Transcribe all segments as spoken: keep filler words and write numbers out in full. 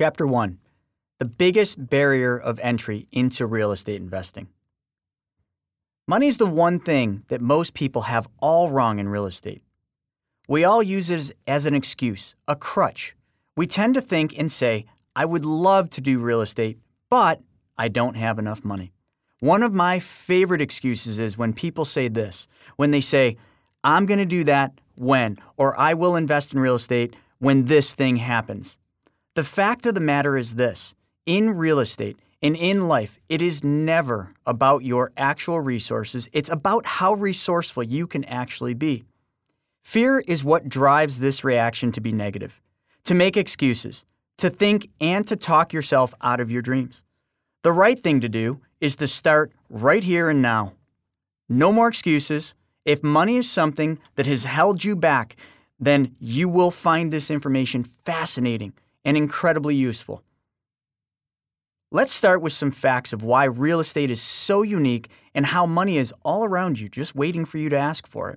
Chapter one, the biggest barrier of entry into real estate investing. Money is the one thing that most people have all wrong in real estate. We all use it as, as an excuse, a crutch. We tend to think and say, I would love to do real estate, but I don't have enough money. One of my favorite excuses is when people say this, when they say, I'm going to do that when, or I will invest in real estate when this thing happens. The fact of the matter is this, in real estate and in life, it is never about your actual resources. It's about how resourceful you can actually be. Fear is what drives this reaction to be negative, to make excuses, to think and to talk yourself out of your dreams. The right thing to do is to start right here and now. No more excuses. If money is something that has held you back, then you will find this information fascinating and incredibly useful. Let's start with some facts of why real estate is so unique and how money is all around you, just waiting for you to ask for it.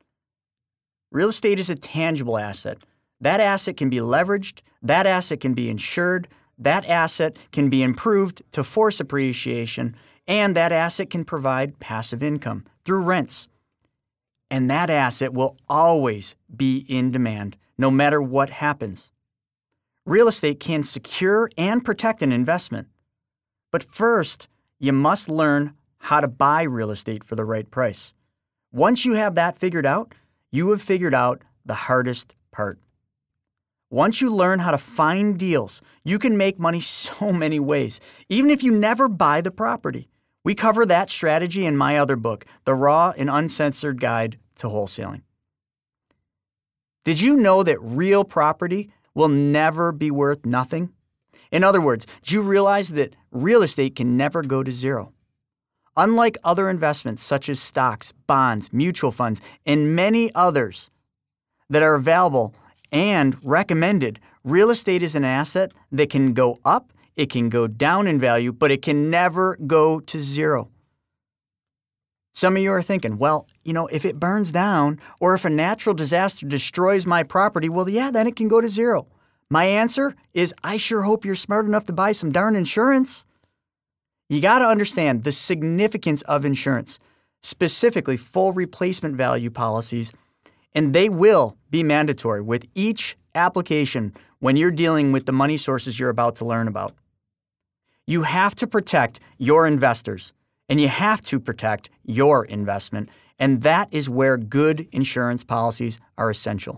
Real estate is a tangible asset. That asset can be leveraged, that asset can be insured, that asset can be improved to force appreciation, and that asset can provide passive income through rents. And that asset will always be in demand, no matter what happens. Real estate can secure and protect an investment. But first, you must learn how to buy real estate for the right price. Once you have that figured out, you have figured out the hardest part. Once you learn how to find deals, you can make money so many ways, even if you never buy the property. We cover that strategy in my other book, The Raw and Uncensored Guide to Wholesaling. Did you know that real property will never be worth nothing? In other words, do you realize that real estate can never go to zero? Unlike other investments such as stocks, bonds, mutual funds, and many others that are available and recommended, real estate is an asset that can go up, it can go down in value, but it can never go to zero. Some of you are thinking, well, you know, if it burns down or if a natural disaster destroys my property, well, yeah, then it can go to zero. My answer is I sure hope you're smart enough to buy some darn insurance. You got to understand the significance of insurance, specifically full replacement value policies, and they will be mandatory with each application when you're dealing with the money sources you're about to learn about. You have to protect your investors, and you have to protect your investment, and that is where good insurance policies are essential.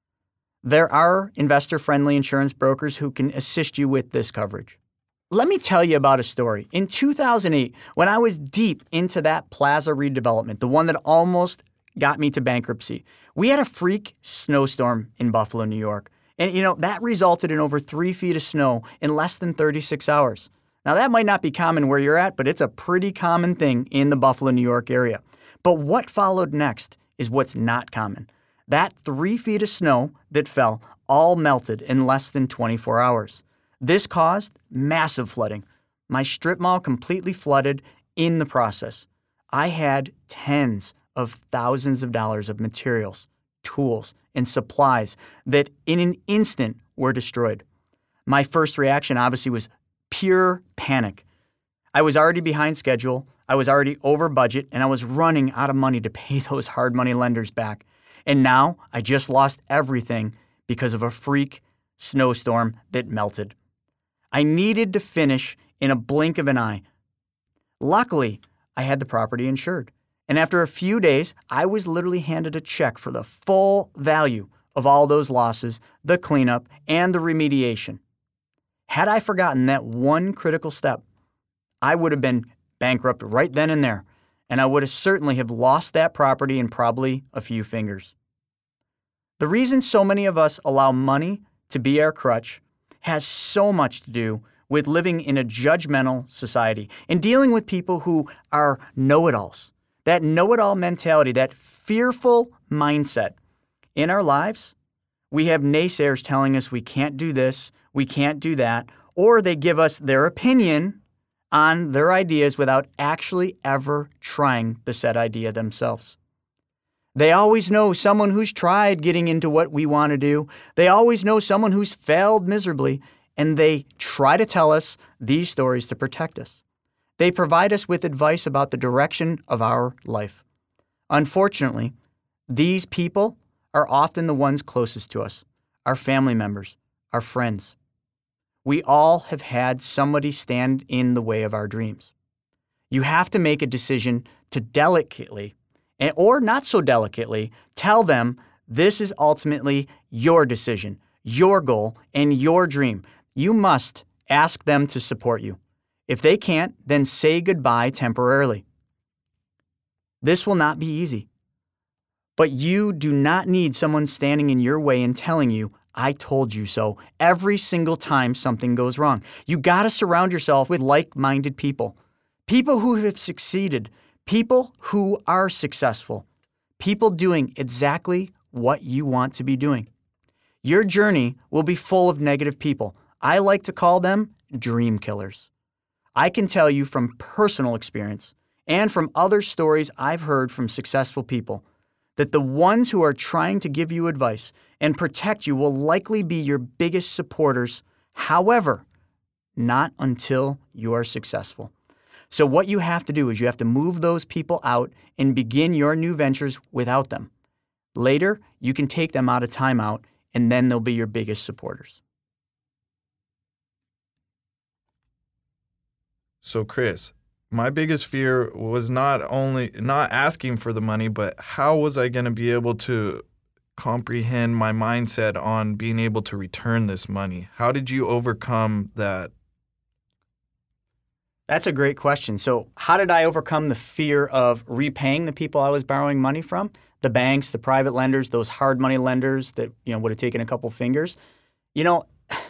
There are investor-friendly insurance brokers who can assist you with this coverage. Let me tell you about a story. In two thousand eight, when I was deep into that plaza redevelopment, the one that almost got me to bankruptcy, we had a freak snowstorm in Buffalo, New York. And, you know, that resulted in over three feet of snow in less than thirty-six hours. Now, that might not be common where you're at, but it's a pretty common thing in the Buffalo, New York area. But what followed next is what's not common. That three feet of snow that fell all melted in less than twenty-four hours. This caused massive flooding. My strip mall completely flooded in the process. I had tens of thousands of dollars of materials, tools, and supplies that in an instant were destroyed. My first reaction obviously was pure panic. I was already behind schedule, I was already over budget, and I was running out of money to pay those hard money lenders back. And now I just lost everything because of a freak snowstorm that melted. I needed to finish in a blink of an eye. Luckily, I had the property insured. And after a few days, I was literally handed a check for the full value of all those losses, the cleanup, and the remediation. Had I forgotten that one critical step, I would have been bankrupt right then and there, and I would have certainly have lost that property in probably a few fingers. The reason so many of us allow money to be our crutch has so much to do with living in a judgmental society and dealing with people who are know-it-alls. That know-it-all mentality, that fearful mindset. In our lives, we have naysayers telling us we can't do this, we can't do that, or they give us their opinion on their ideas without actually ever trying the said idea themselves. They always know someone who's tried getting into what we want to do. They always know someone who's failed miserably, and they try to tell us these stories to protect us. They provide us with advice about the direction of our life. Unfortunately, these people are often the ones closest to us, our family members, our friends. We all have had somebody stand in the way of our dreams. You have to make a decision to delicately, or not so delicately, tell them this is ultimately your decision, your goal, and your dream. You must ask them to support you. If they can't, then say goodbye temporarily. This will not be easy. But you do not need someone standing in your way and telling you, I told you so, every single time something goes wrong. You got to surround yourself with like-minded people. People who have succeeded. People who are successful. People doing exactly what you want to be doing. Your journey will be full of negative people. I like to call them dream killers. I can tell you from personal experience and from other stories I've heard from successful people that the ones who are trying to give you advice and protect you will likely be your biggest supporters. However, not until you are successful. So what you have to do is you have to move those people out and begin your new ventures without them. Later, you can take them out of timeout, and then they'll be your biggest supporters. So Chris, my biggest fear was not only not asking for the money, but how was I going to be able to comprehend my mindset on being able to return this money? How did you overcome that? That's a great question. So how did I overcome the fear of repaying the people I was borrowing money from? The banks, the private lenders, those hard money lenders that, you know, would have taken a couple fingers. You know,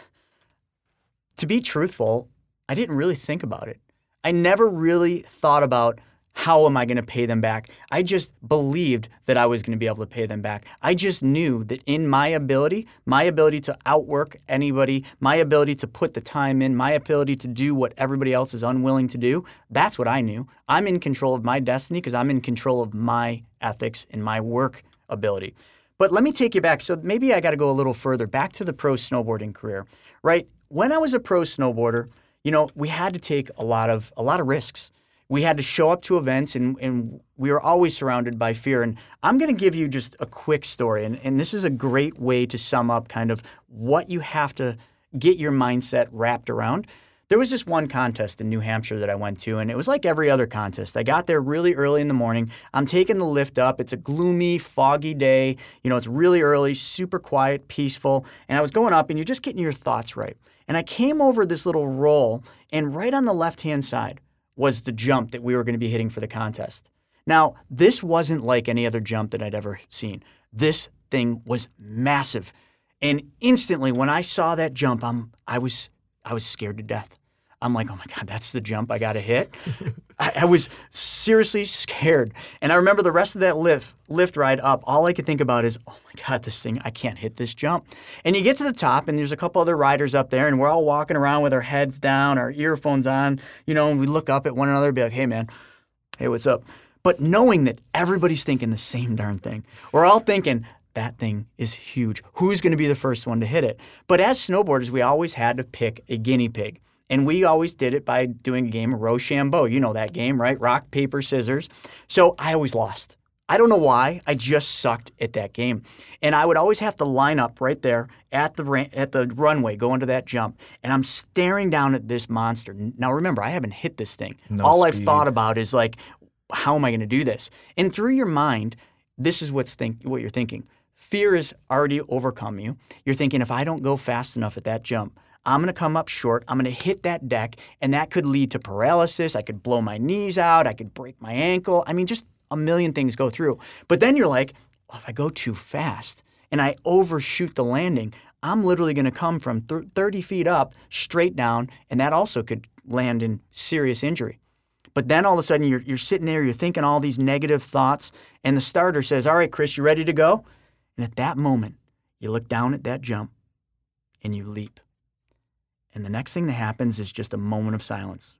to be truthful, I didn't really think about it. I never really thought about how am I going to pay them back. I just believed that I was going to be able to pay them back. I just knew that in my ability, my ability to outwork anybody, my ability to put the time in, my ability to do what everybody else is unwilling to do, that's what I knew. I'm in control of my destiny because I'm in control of my ethics and my work ability. But let me take you back. So maybe I got to go a little further, back to the pro snowboarding career, right? When I was a pro snowboarder, you know, we had to take a lot of a lot of risks. We had to show up to events, and, and we were always surrounded by fear. And I'm going to give you just a quick story, and, and this is a great way to sum up kind of what you have to get your mindset wrapped around. There was this one contest in New Hampshire that I went to, and it was like every other contest. I got there really early in the morning. I'm taking the lift up. It's a gloomy, foggy day. You know, it's really early, super quiet, peaceful. And I was going up, and you're just getting your thoughts right. And I came over this little roll, and right on the left-hand side was the jump that we were going to be hitting for the contest. Now, this wasn't like any other jump that I'd ever seen. This thing was massive. And instantly, when I saw that jump, I'm, I was I was scared to death. I'm like, oh my God, that's the jump I got to hit? I, I was seriously scared. And I remember the rest of that lift, lift ride up, all I could think about is, oh my God, this thing, I can't hit this jump. And you get to the top, and there's a couple other riders up there, and we're all walking around with our heads down, our earphones on, you know, and we look up at one another and be like, hey, man, hey, what's up? But knowing that everybody's thinking the same darn thing, we're all thinking, that thing is huge. Who's going to be the first one to hit it? But as snowboarders, we always had to pick a guinea pig. And we always did it by doing a game of Rochambeau. You know that game, right? Rock, paper, scissors. So I always lost. I don't know why. I just sucked at that game. And I would always have to line up right there at the at the runway going to that jump. And I'm staring down at this monster. Now remember, I haven't hit this thing. No All speed. I've thought about is like, how am I going to do this? And through your mind, this is what's think what you're thinking. Fear has already overcome you. You're thinking, if I don't go fast enough at that jump, I'm going to come up short, I'm going to hit that deck, and that could lead to paralysis. I could blow my knees out. I could break my ankle. I mean, just a million things go through. But then you're like, well, if I go too fast and I overshoot the landing, I'm literally going to come from thirty feet up straight down, and that also could land in serious injury. But then all of a sudden you're, you're sitting there, you're thinking all these negative thoughts, and the starter says, all right, Chris, you ready to go? And at that moment, you look down at that jump and you leap. And the next thing that happens is just a moment of silence.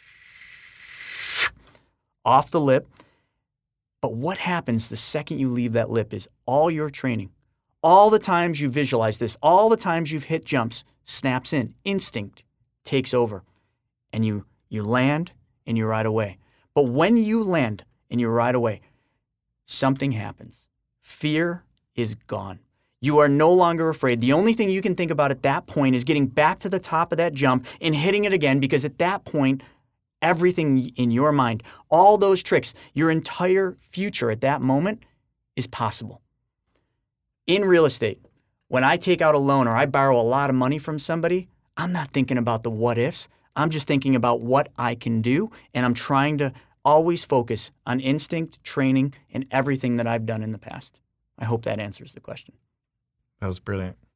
Off the lip. But what happens the second you leave that lip is all your training, all the times you visualize this, all the times you've hit jumps snaps in. Instinct takes over. And you, you land and you ride away. But when you land and you ride away, something happens. Fear is gone. You are no longer afraid. The only thing you can think about at that point is getting back to the top of that jump and hitting it again, because at that point, everything in your mind, all those tricks, your entire future at that moment is possible. In real estate, when I take out a loan or I borrow a lot of money from somebody, I'm not thinking about the what ifs. I'm just thinking about what I can do, and I'm trying to always focus on instinct, training, and everything that I've done in the past. I hope that answers the question. That was brilliant.